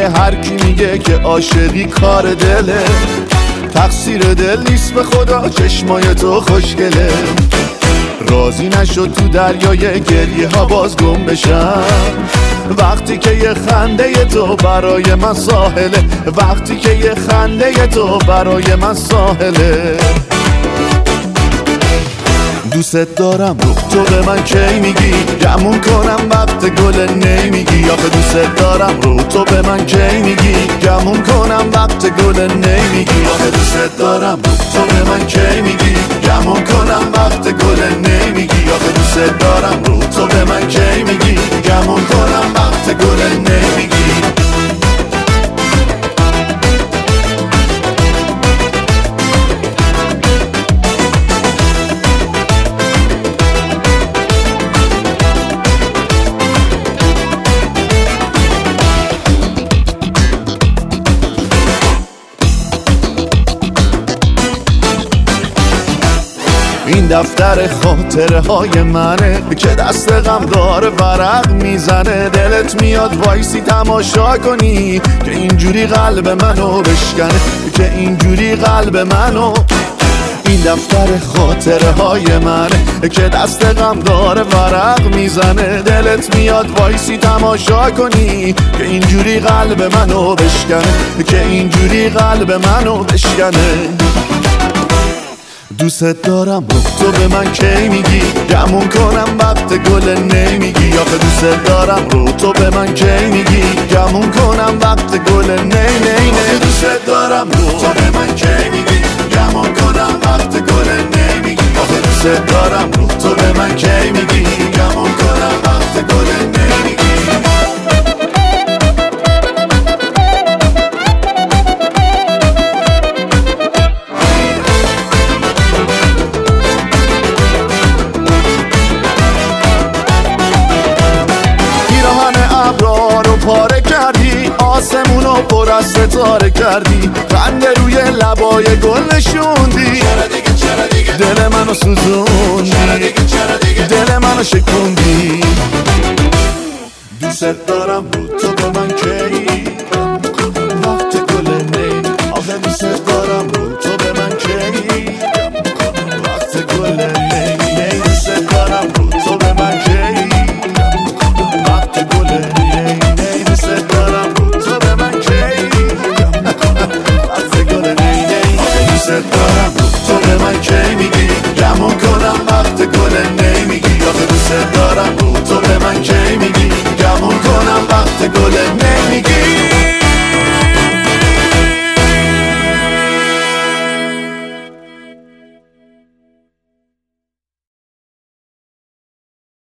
هر کی میگه که عاشقی کار دله، تقصیر دل نیست به خدا، چشمای تو خوشگله. راضی نشد تو دریای گریه ها باز گم بشم، وقتی که یه خنده تو برای من ساحله، وقتی که یه خنده تو برای من ساحله. دوست دارم رو تو به من کی میگی، گمون کنم وقت گل نمیگی. آخه دوست دارم رو تو به من کی میگی، گمون کنم وقت گل نمیگی. آخه دوست دارم رو تو به من کی میگی، گمون کنم وقت گل نمیگی. آخه دوست دارم رو تو به من کی میگی، گمون کنم وقت گل نمیگی. این دفتر خاطره های منه که دست غم داره ورق میزنه. دلت میاد وایسی تماشا کنی که اینجوری قلب منو بشکنه، که اینجوری قلب منو. این دفتر خاطره های منه که دست غم داره ورق میزنه. دلت میاد وایسی تماشا کنی که اینجوری قلب منو بشکنه، که اینجوری قلب منو بشکنه. دوست دارم رو تو به من کی میگی، گمون کنم وقت گل نمیگی. آخه دوست دارم رو تو به من کی میگی، گمون کنم وقت گل نمیگی. دوست دارم رو تو به من کی میگی، گمون کنم وقت گل نمیگی. آخه دوست دارم رو تو به من کی میگی، گمون کنم وقت گل نمیگی. پاره کردی آسمونو پر از ستاره کردی، خنده روی لبای گل نشوندی. دل منو سوزوندی، دل منو شکوندی. دوست دارم رو تو به من کی